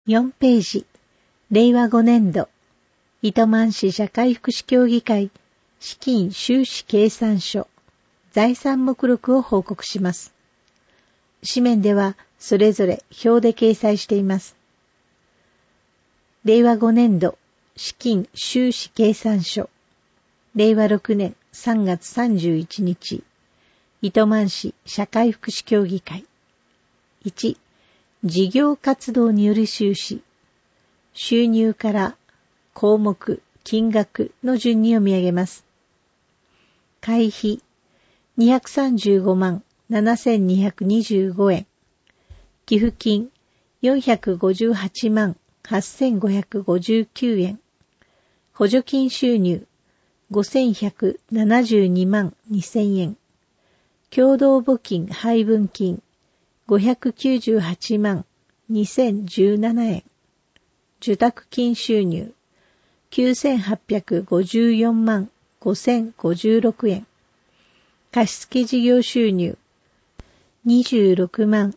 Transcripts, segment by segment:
4ページ、令和5年度、糸満市社会福祉協議会、資金収支計算書、財産目録を報告します。紙面ではそれぞれ表で掲載しています。令和5年度、資金収支計算書、令和6年3月31日、糸満市社会福祉協議会。1、事業活動による収支。収入から項目、金額の順に読み上げます。会費、235万7225円。寄付金、458万8559円。補助金収入、5172万2000円。共同募金配分金、598万2017円。受託金収入、9854万5056円。貸付事業収入、26万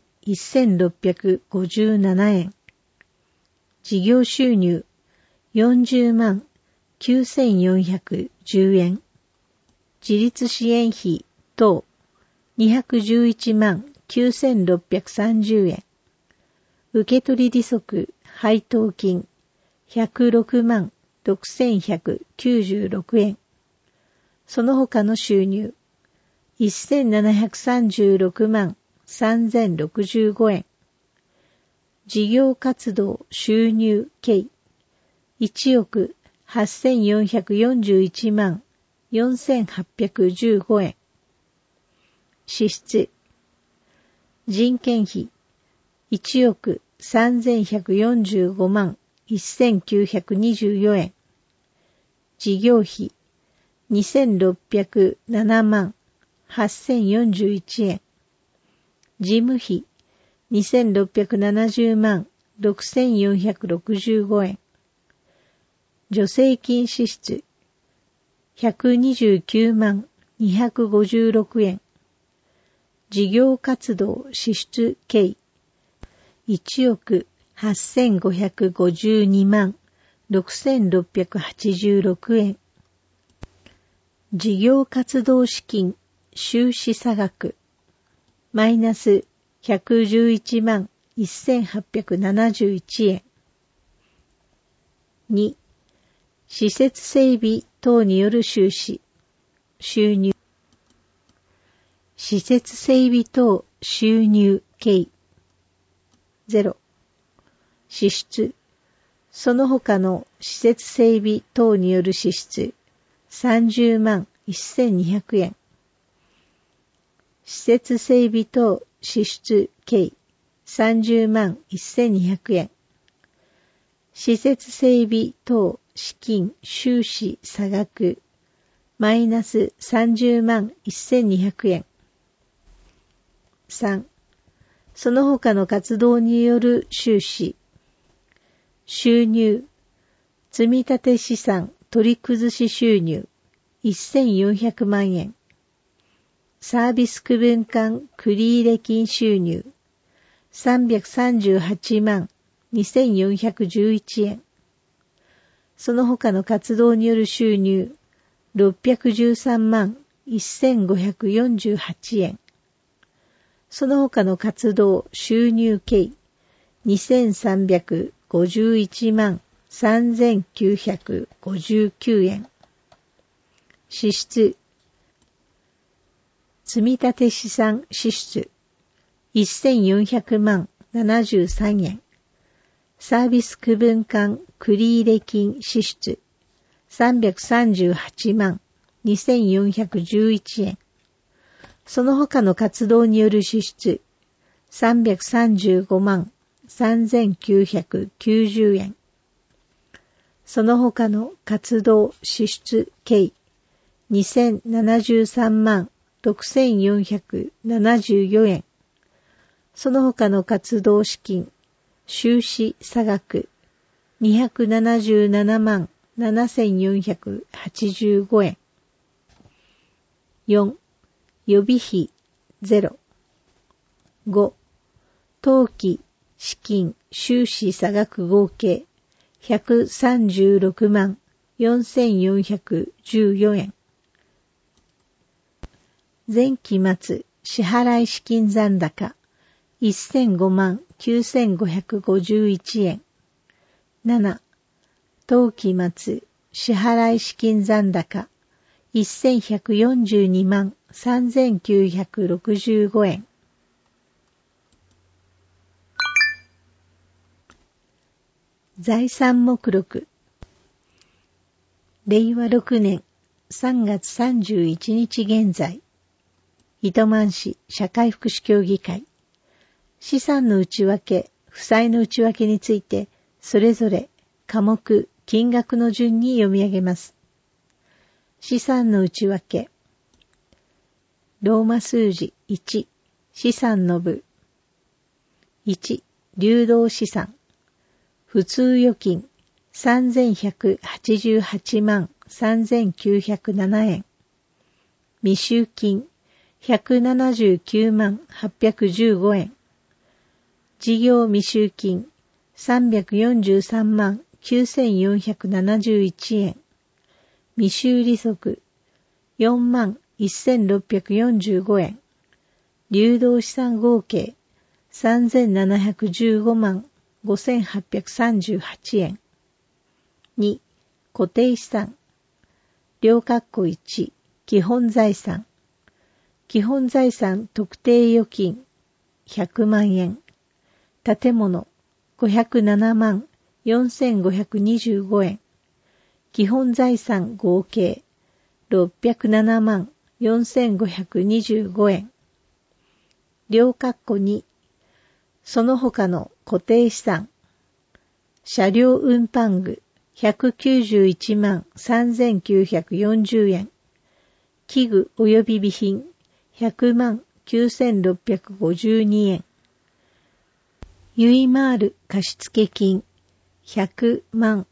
1657円。事業収入、40万9410円。自立支援費等、211万9630円。受取利息配当金106万6196円。その他の収入1736万3065円。事業活動収入計1億8441万4815円。支出人件費1億3145万1924円。事業費2607万8041円。事務費2670万6465円。助成金支出129万256円。事業活動支出計1億8552万6686円。事業活動資金収支差額マイナス111万1871円。2、施設整備等による収支収入施設整備等収入計0。支出その他の施設整備等による支出30万1200円。施設整備等支出計30万1200円。施設整備等資金収支差額マイナス30万1200円。3. その他の活動による収支収入積立資産取り崩し収入1400万円。サービス区分間繰入金収入338万2411円。その他の活動による収入613万1548円。その他の活動収入計2351万3959円。支出積立資産支出1400万73円。サービス区分間繰入金支出338万2411円。その他の活動による支出335万3990円。その他の活動支出計2073万6474円。その他の活動資金収支差額277万7485円。4. 予備費0。5. 当期資金、収支差額合計136万4414円。前期末支払資金残高1005万9551円。7. 当期末支払資金残高1142万3965円。財産目録。令和6年3月31日現在、糸満市社会福祉協議会、資産の内訳、負債の内訳について、それぞれ科目、金額の順に読み上げます。資産の内訳。ローマ数字1、資産の部。1、流動資産。普通預金3188万3907円。未収金179万815円。事業未収金343万9471円。未収利息4万1645円。流動資産合計3715万5838円。2、固定資産。両括弧1、基本財産。基本財産特定預金100万円。建物507万4525円。基本財産合計607万4525円。両括弧2、その他の固定資産。車両運搬具191万3940円。器具及び備品100万9652円。ユイマール貸付金100万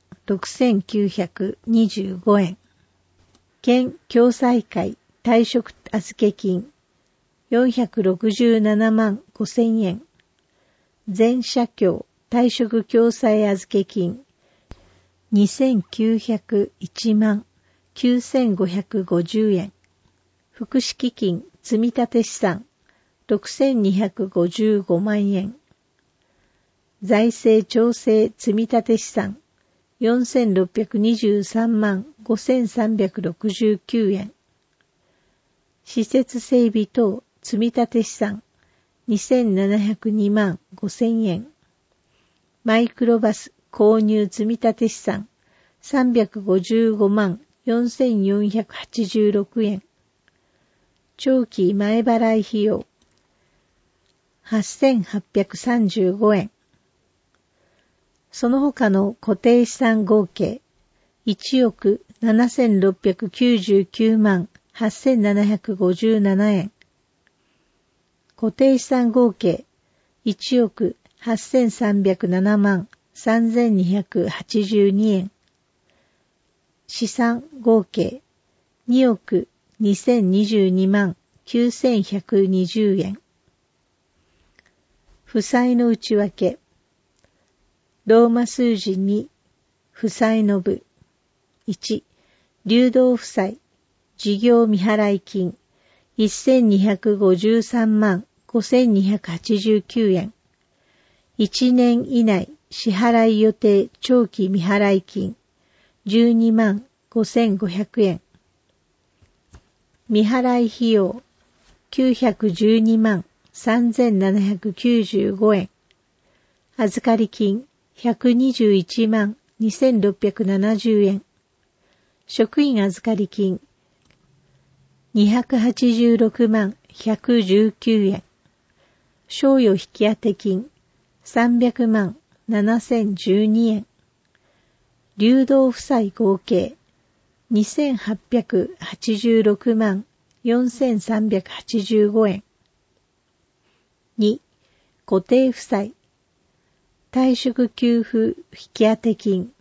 6925円。県共済会退職預け金467万5000円。全社協退職共済預け金2901万9550円。福祉基金積立資産6255万円。財政調整積立資産4623万5369円。施設整備等積立資産2702万5000円。マイクロバス購入積立資産355万4486円。長期前払い費用8835円。その他の固定資産合計1億7699万8757円。固定資産合計1億8307万3282円。資産合計2億2022万9120円。負債の内訳。ローマ数字2、負債の部。1、流動負債、事業未払い金、1253万5289円。1年以内支払い予定長期未払い金、12万5500円。未払い費用、912万3795円。預かり金、121万2670円。職員預かり金、286万119円。賞与引当金、300万7012円。流動負債合計、2886万4385円。2、固定負債。退職給付引当金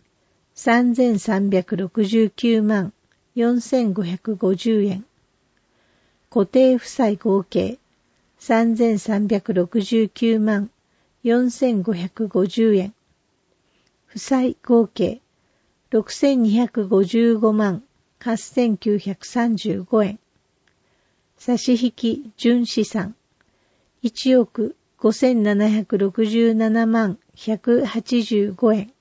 3369万4550円。固定負債合計3369万 4550円。負債合計6255万8935円。差し引き純資産1億5767万185円。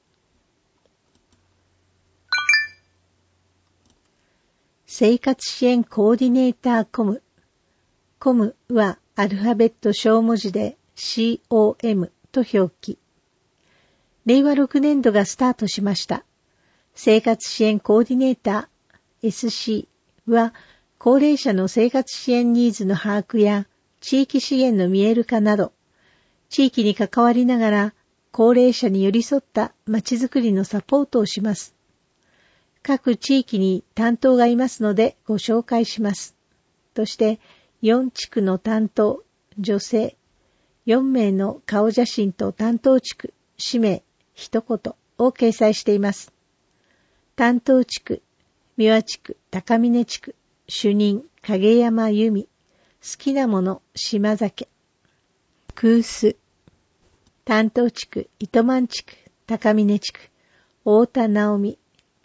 生活支援コーディネーターコム。コムはアルファベット小文字で COM と表記。令和6年度がスタートしました。生活支援コーディネーター SC は高齢者の生活支援ニーズの把握や地域資源の見える化など、地域に関わりながら高齢者に寄り添ったまちづくりのサポートをします。各地域に担当がいますのでご紹介します。として4地区の担当、女性、4名の顔写真と担当地区、氏名、一言を掲載しています。担当地区、三輪地区、高峰地区、主任、影山由美、好きなもの、島酒、空須、担当地区、糸満地区、高峰地区、太田直美、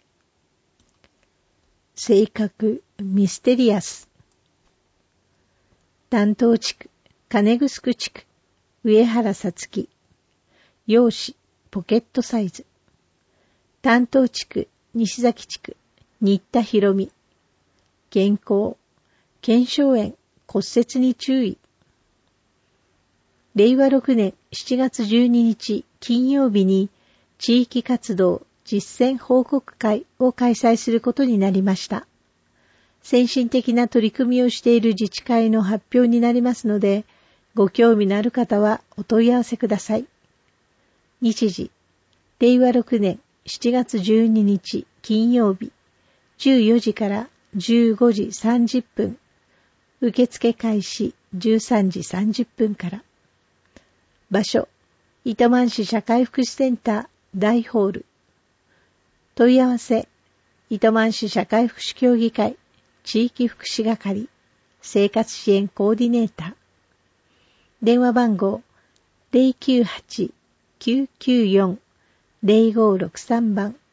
性格、ミステリアス、担当地区、金城地区、上原さつき、容姿、ポケットサイズ、担当地区、西崎地区、新田博美、健康、腱鞘炎、骨折に注意。令和6年7月12日金曜日に地域活動実践報告会を開催することになりました。先進的な取り組みをしている自治会の発表になりますので、ご興味のある方はお問い合わせください。日時、令和6年7月12日金曜日、14時から15時30分、受付開始13時30分から。場所、糸満市社会福祉センター大ホール。問い合わせ、糸満市社会福祉協議会地域福祉係生活支援コーディネーター。電話番号 098-994-0563 番